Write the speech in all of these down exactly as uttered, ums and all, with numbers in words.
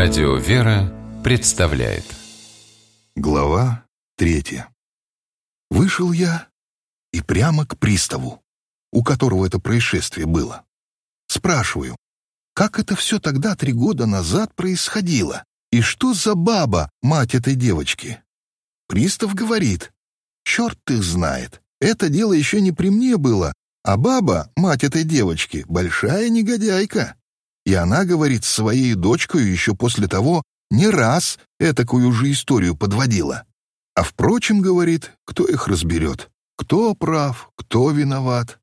Радио «Вера» представляет. Глава третья. Вышел я и прямо к приставу, у которого это происшествие было. Спрашиваю, как это все тогда три года назад происходило, и что за баба, мать этой девочки? Пристав говорит, черт их знает, это дело еще не при мне было, а баба, мать этой девочки, большая негодяйка. И она, говорит, с своей дочкой еще после того не раз этакую же историю подводила. А впрочем, говорит, кто их разберет? Кто прав, кто виноват?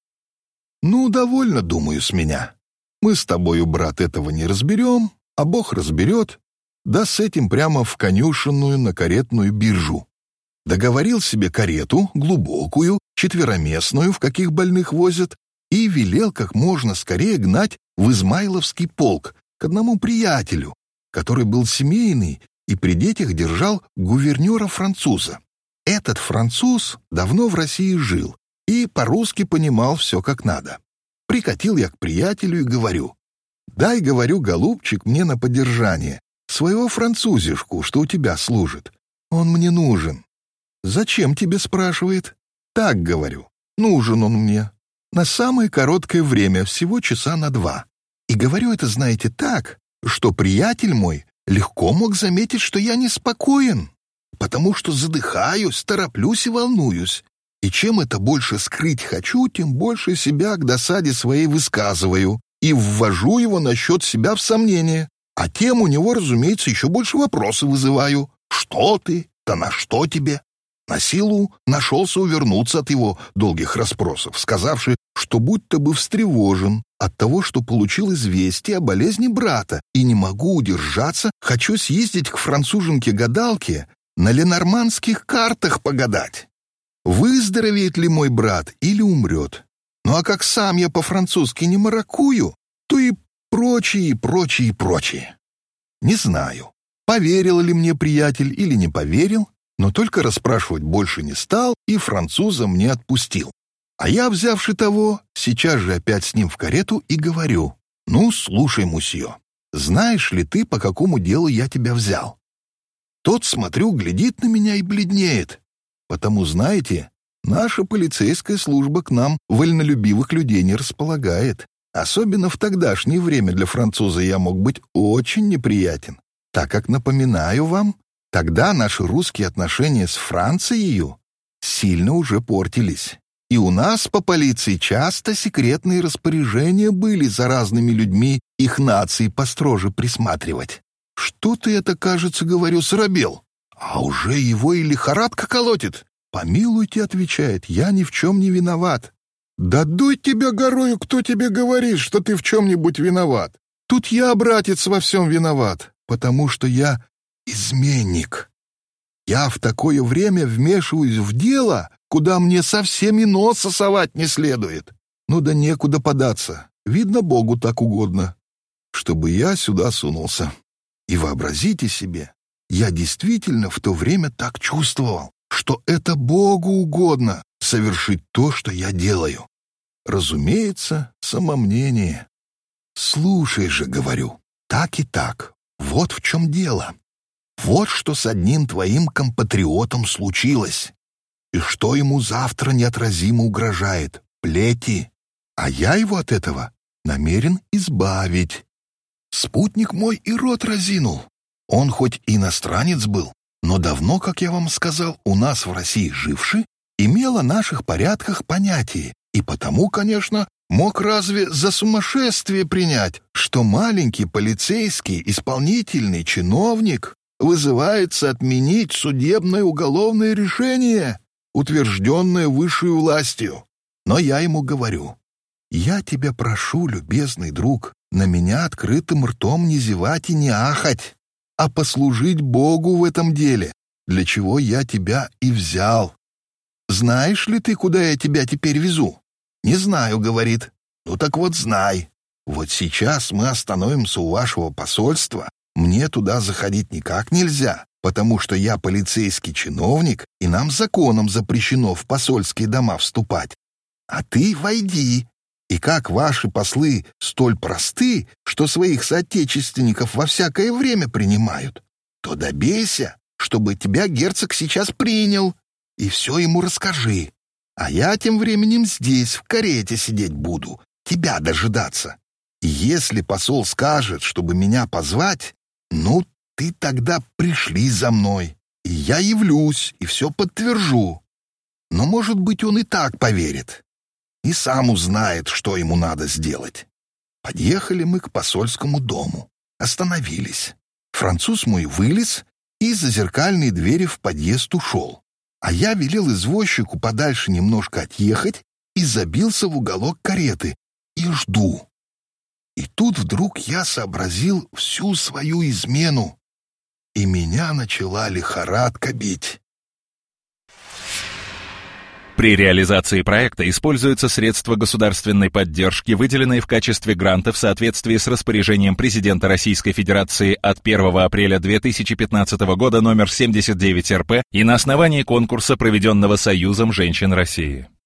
Ну, довольно, думаю, с меня. Мы с тобою, брат, этого не разберем, а Бог разберет, да с этим прямо в конюшенную на каретную биржу. Договорил себе карету, глубокую, четвероместную, в каких больных возят, и велел как можно скорее гнать в Измайловский полк к одному приятелю, который был семейный и при детях держал гувернера-француза. Этот француз давно в России жил и по-русски понимал все как надо. Прикатил я к приятелю и говорю, «Дай, говорю, голубчик, мне на поддержание своего французишку, что у тебя служит. Он мне нужен». «Зачем тебе?» — спрашивает. «Так, говорю, нужен он мне. На самое короткое время, всего часа на два. И говорю это, знаете, так, что приятель мой легко мог заметить, что я неспокоен, потому что задыхаюсь, тороплюсь и волнуюсь. И чем это больше скрыть хочу, тем больше себя к досаде своей высказываю и ввожу его насчет себя в сомнение. А тем у него, разумеется, еще больше вопросов вызываю. Что ты? Да на что тебе? На силу нашелся увернуться от его долгих расспросов, сказавши, что будто бы встревожен от того, что получил известие о болезни брата, и не могу удержаться, хочу съездить к француженке-гадалке на ленорманских картах погадать. Выздоровеет ли мой брат или умрет? Ну а как сам я по-французски не маракую, то и прочее, и прочее, и прочее. Не знаю, поверил ли мне приятель или не поверил, но только расспрашивать больше не стал и француза мне отпустил. А я, взявши того, сейчас же опять с ним в карету и говорю, «Ну, слушай, мусье, знаешь ли ты, по какому делу я тебя взял?» Тот, смотрю, глядит на меня и бледнеет. Потому, знаете, наша полицейская служба к нам вольнолюбивых людей не располагает. Особенно в тогдашнее время для француза я мог быть очень неприятен, так как, напоминаю вам, тогда наши русские отношения с Францией сильно уже портились. И у нас по полиции часто секретные распоряжения были за разными людьми их нации построже присматривать. Что ты это, кажется, говорю, срабел? А уже его и лихорадка колотит. Помилуйте, отвечает, я ни в чем не виноват. Да дуй тебя горою, кто тебе говорит, что ты в чем-нибудь виноват? Тут я, братец, во всем виноват, потому что я изменник. Я в такое время вмешиваюсь в дело, куда мне совсем и носа совать не следует. Ну да некуда податься. Видно, Богу так угодно, чтобы я сюда сунулся. И вообразите себе, я действительно в то время так чувствовал, что это Богу угодно совершить то, что я делаю. Разумеется, самомнение. Слушай же, говорю, так и так, вот в чем дело. Вот что с одним твоим компатриотом случилось. И что ему завтра неотразимо угрожает? Плети. А я его от этого намерен избавить. Спутник мой и рот разинул. Он хоть иностранец был, но давно, как я вам сказал, у нас в России живший, имел о наших порядках понятие, и потому, конечно, мог разве за сумасшествие принять, что маленький полицейский исполнительный чиновник вызывается отменить судебное уголовное решение, утвержденное высшей властью. Но я ему говорю, я тебя прошу, любезный друг, на меня открытым ртом не зевать и не ахать, а послужить Богу в этом деле, для чего я тебя и взял. Знаешь ли ты, куда я тебя теперь везу? Не знаю, говорит. Ну так вот знай. Вот сейчас мы остановимся у вашего посольства. Мне туда заходить никак нельзя, потому что я полицейский чиновник, и нам законом запрещено в посольские дома вступать. А ты войди, И как ваши послы столь просты, что своих соотечественников во всякое время принимают, то добейся, чтобы тебя герцог сейчас принял, и все ему расскажи. А я тем временем здесь, в карете сидеть буду, тебя дожидаться. И если посол скажет, чтобы меня позвать, ну, ты тогда пришли за мной, и я явлюсь, и все подтвержу. Но, может быть, он и так поверит, и сам узнает, что ему надо сделать. Подъехали мы к посольскому дому, остановились. Француз мой вылез и из-за зеркальной двери в подъезд ушел. А я велел извозчику подальше немножко отъехать и забился в уголок кареты и жду. И тут вдруг я сообразил всю свою измену, и меня начала лихорадка бить. При реализации проекта используются средства государственной поддержки, выделенные в качестве гранта в соответствии с распоряжением президента Российской Федерации от первого апреля две тысячи пятнадцатого года номер семьдесят девять эр пэ и на основании конкурса, проведенного Союзом женщин России.